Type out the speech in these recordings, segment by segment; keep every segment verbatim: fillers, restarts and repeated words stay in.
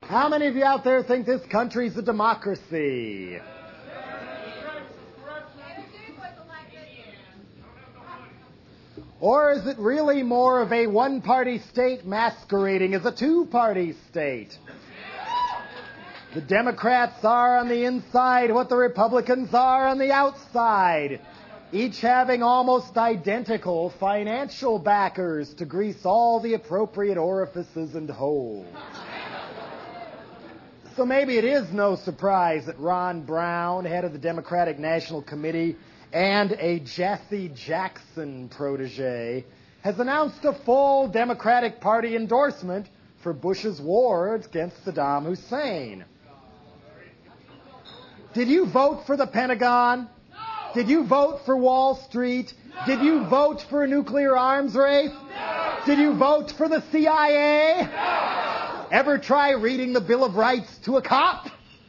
How many of you out there think this country's a democracy? Or is it really more of a one-party state masquerading as a two-party state? The Democrats are on the inside what the Republicans are on the outside, each having almost identical financial backers to grease all the appropriate orifices and holes. So maybe it is no surprise that Ron Brown, head of the Democratic National Committee, and a Jesse Jackson protege, has announced a full Democratic Party endorsement for Bush's war against Saddam Hussein. Did you vote for the Pentagon? No! Did you vote for Wall Street? No! Did you vote for a nuclear arms race? No! Did you vote for the C I A? No! Ever try reading the Bill of Rights to a cop?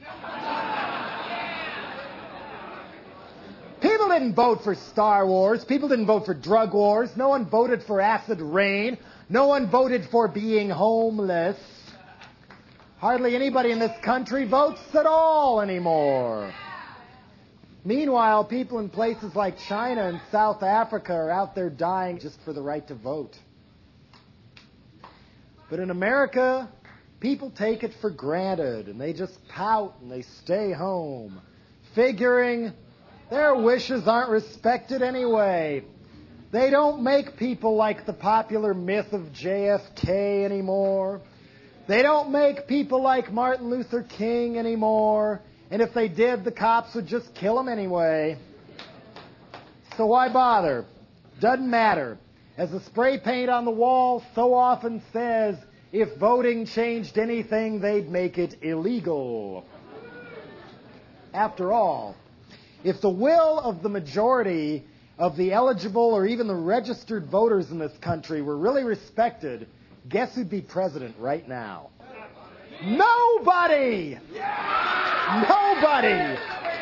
People didn't vote for Star Wars. People didn't vote for drug wars. No one voted for acid rain. No one voted for being homeless. Hardly anybody in this country votes at all anymore. Meanwhile, people in places like China and South Africa are out there dying just for the right to vote. But in America, people take it for granted, and they just pout and they stay home, figuring their wishes aren't respected anyway. They don't make people like the popular myth of J F K anymore. They don't make people like Martin Luther King anymore. And if they did, the cops would just kill them anyway. So why bother? Doesn't matter. As the spray paint on the wall so often says, if voting changed anything, they'd make it illegal. After all, if the will of the majority of the eligible or even the registered voters in this country were really respected, guess who'd be president right now? Nobody! Nobody!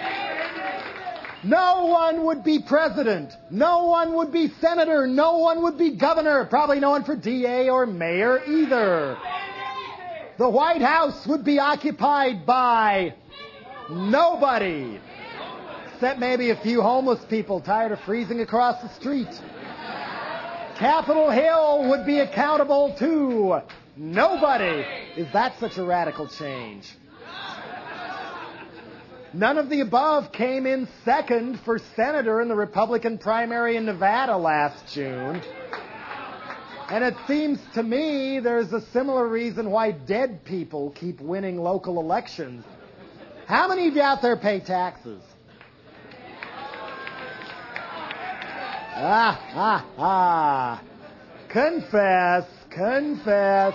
No one would be president. No one would be senator. No one would be governor. Probably no one for D A or mayor either. The White House would be occupied by nobody. Except maybe a few homeless people tired of freezing across the street. Capitol Hill would be accountable to nobody. Is that such a radical change? None of the above came in second for senator in the Republican primary in Nevada last June. And it seems to me there's a similar reason why dead people keep winning local elections. How many of you out there pay taxes? Ah, ah, ah. Confess, confess.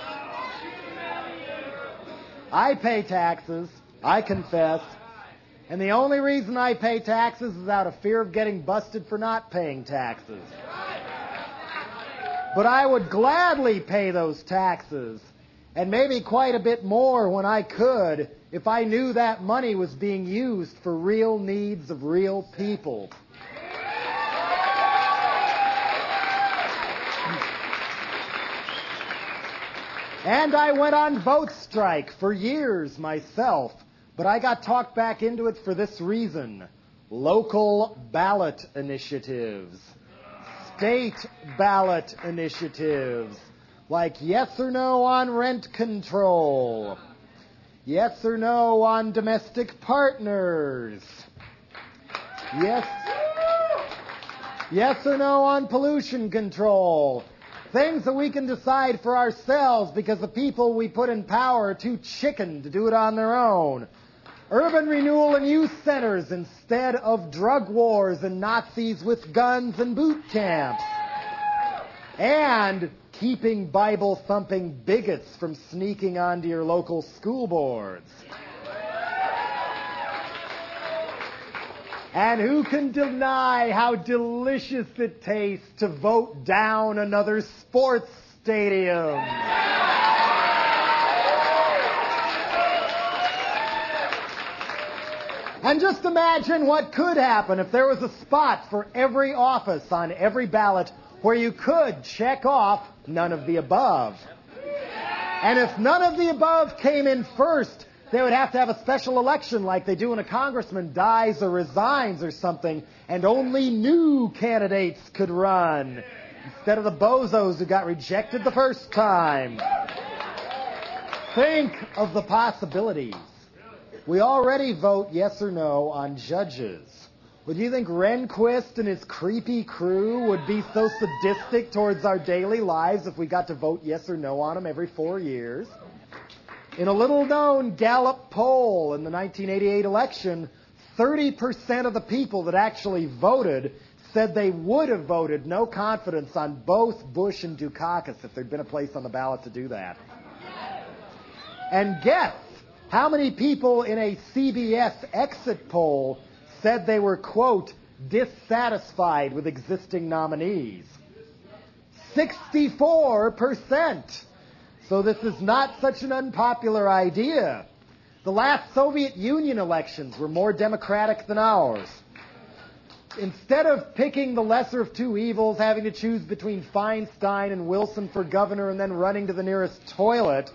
I pay taxes. I confess. And the only reason I pay taxes is out of fear of getting busted for not paying taxes. But I would gladly pay those taxes, and maybe quite a bit more when I could, if I knew that money was being used for real needs of real people. And I went on vote strike for years myself, but I got talked back into it for this reason. Local ballot initiatives, state ballot initiatives, like yes or no on rent control, yes or no on domestic partners, yes, yes or no on pollution control. Things that we can decide for ourselves because the people we put in power are too chicken to do it on their own. Urban renewal and youth centers instead of drug wars and Nazis with guns and boot camps. And keeping Bible-thumping bigots from sneaking onto your local school boards. And who can deny how delicious it tastes to vote down another sports stadium? And just imagine what could happen if there was a spot for every office on every ballot where you could check off none of the above. And if none of the above came in first, they would have to have a special election like they do when a congressman dies or resigns or something, and only new candidates could run, instead of the bozos who got rejected the first time. Think of the possibilities. We already vote yes or no on judges. Would you think Rehnquist and his creepy crew would be so sadistic towards our daily lives if we got to vote yes or no on them every four years? In a little-known Gallup poll in the nineteen eighty-eight election, thirty percent of the people that actually voted said they would have voted no confidence on both Bush and Dukakis if there'd been a place on the ballot to do that. And guess how many people in a C B S exit poll said they were, quote, dissatisfied with existing nominees? sixty-four percent. So this is not such an unpopular idea. The last Soviet Union elections were more democratic than ours. Instead of picking the lesser of two evils, having to choose between Feinstein and Wilson for governor and then running to the nearest toilet,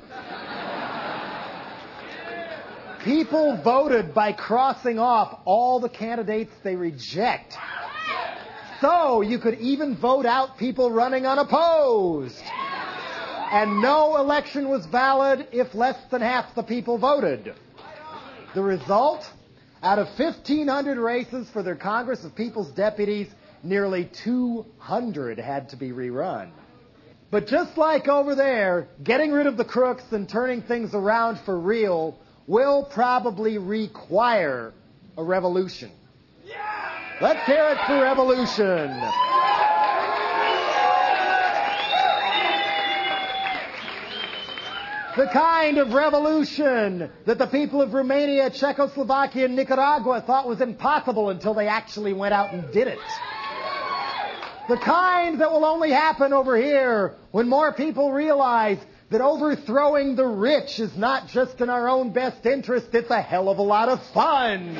people voted by crossing off all the candidates they reject. So you could even vote out people running unopposed. And no election was valid if less than half the people voted. The result? Out of fifteen hundred races for their Congress of People's Deputies, nearly two hundred had to be rerun. But just like over there, getting rid of the crooks and turning things around for real will probably require a revolution. Let's hear it for revolution. The kind of revolution that the people of Romania, Czechoslovakia, and Nicaragua thought was impossible until they actually went out and did it. The kind that will only happen over here when more people realize that overthrowing the rich is not just in our own best interest, it's a hell of a lot of fun.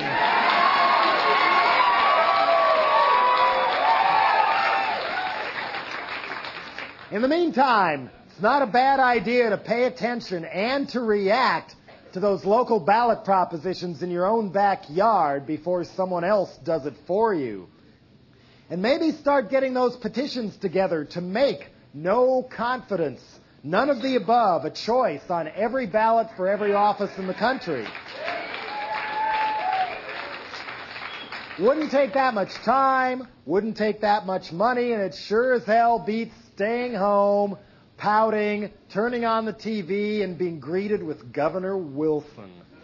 In the meantime, it's not a bad idea to pay attention and to react to those local ballot propositions in your own backyard before someone else does it for you. And maybe start getting those petitions together to make no confidence, none of the above, a choice on every ballot for every office in the country. Wouldn't take that much time, wouldn't take that much money, and it sure as hell beats staying home, pouting, turning on the T V, and being greeted with Governor Wilson.